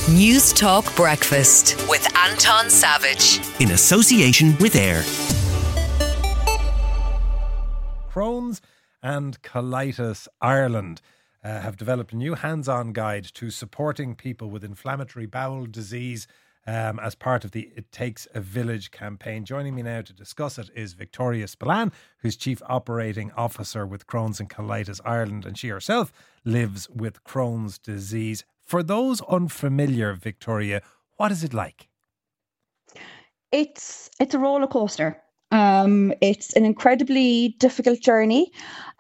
News Talk Breakfast with Anton Savage. In association with AIR. Crohn's and Colitis Ireland have developed a new hands-on guide to supporting people with inflammatory bowel disease as part of the It Takes a Village campaign. Joining me now to discuss it is Victoria Spillane, who's Chief Operating Officer with Crohn's and Colitis Ireland, and she herself lives with Crohn's disease. For those unfamiliar, Victoria, what is it like? It's a roller coaster. It's an incredibly difficult journey.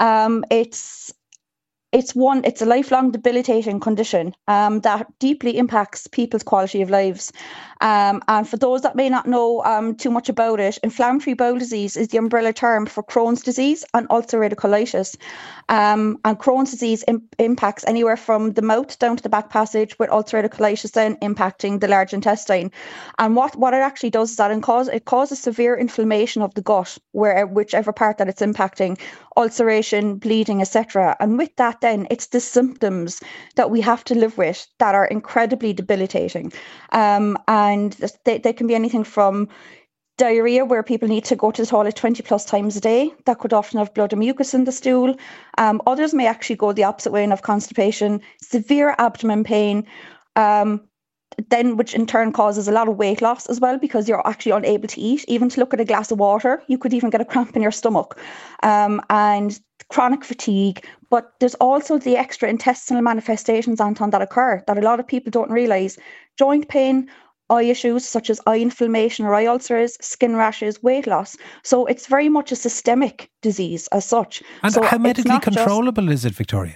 It's a lifelong debilitating condition that deeply impacts people's quality of lives. And for those that may not know too much about it, inflammatory bowel disease is the umbrella term for Crohn's disease and ulcerative colitis. And Crohn's disease impacts anywhere from the mouth down to the back passage, with ulcerative colitis then impacting the large intestine. And what it actually does is that it causes severe inflammation of the gut, whichever part that it's impacting, ulceration, bleeding, etc. And with that then, it's the symptoms that we have to live with that are incredibly debilitating. And they can be anything from diarrhea, where people need to go to the toilet 20 plus times a day. That could often have blood and mucus in the stool. Others may actually go the opposite way and have constipation, severe abdomen pain, then which in turn causes a lot of weight loss as well, because you're actually unable to eat. Even to look at a glass of water, you could even get a cramp in your stomach. And chronic fatigue. But there's also the extra intestinal manifestations, Anton, that occur that a lot of people don't realise. Joint pain, eye issues such as eye inflammation or eye ulcers, skin rashes, weight loss. So it's very much a systemic disease as such. And so how medically controllable is it, Victoria?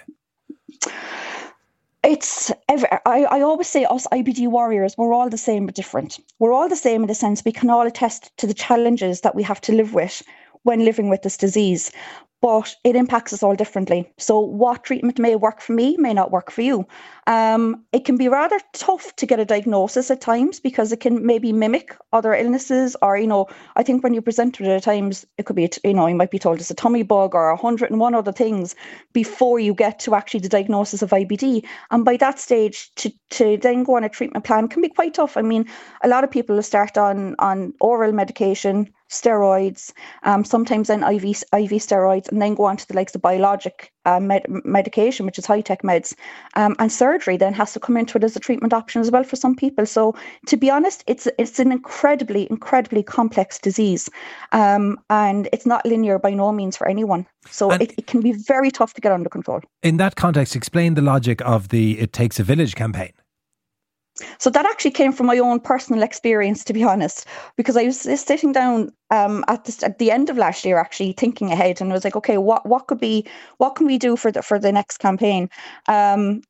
I always say us IBD warriors, we're all the same but different. We're all the same in the sense we can all attest to the challenges that we have to live with when living with this disease, but it impacts us all differently. So what treatment may work for me may not work for you. It can be rather tough to get a diagnosis at times, because it can maybe mimic other illnesses, or, I think when you present with it at times, it could be, you might be told it's a tummy bug or 101 other things before you get to actually the diagnosis of IBD. And by that stage, to then go on a treatment plan can be quite tough. I mean, a lot of people will start on oral medication, steroids, sometimes then IV steroids, and then go on to the likes of biologic medication, which is high-tech meds, and surgery then has to come into it as a treatment option as well for some people. So to be honest, it's an incredibly complex disease, and it's not linear by no means for anyone. So it can be very tough to get under control. In that context, explain the logic of the It Takes a Village campaign. So that actually came from my own personal experience, to be honest, because I was sitting down at the end of last year, actually thinking ahead, and I was like, okay, what can we do for the next campaign? And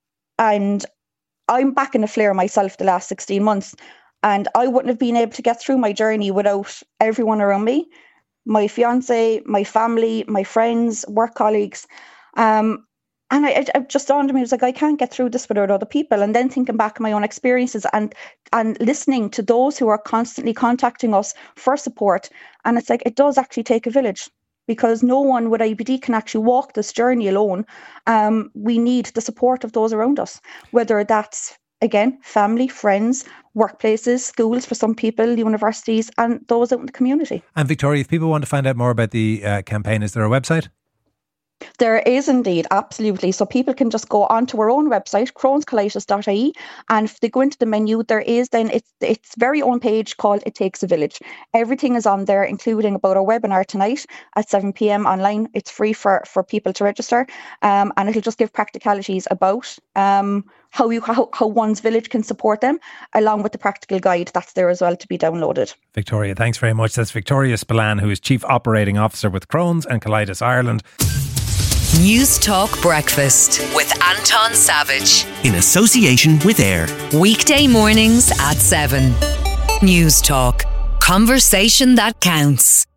I'm back in a flare myself the last 16 months, and I wouldn't have been able to get through my journey without everyone around me, my fiance, my family, my friends, work colleagues. And I just dawned on me, I was like, I can't get through this without other people. And then thinking back on my own experiences and listening to those who are constantly contacting us for support. And it's like, it does actually take a village, because no one with IBD can actually walk this journey alone. We need the support of those around us, whether that's, again, family, friends, workplaces, schools for some people, universities, and those out in the community. And Victoria, if people want to find out more about the campaign, is there a website? There is indeed, absolutely. So people can just go onto our own website, crohnscolitis.ie, and if they go into the menu, there is then its very own page called It Takes a Village. Everything is on there, including about our webinar tonight at 7 p.m. online. It's free for people to register, and it'll just give practicalities about how one's village can support them, along with the practical guide that's there as well to be downloaded. Victoria, thanks very much. That's Victoria Spillane, who is Chief Operating Officer with Crohn's and Colitis Ireland. News Talk Breakfast with Anton Savage. In association with AIR. Weekday mornings at 7. News Talk. Conversation that counts.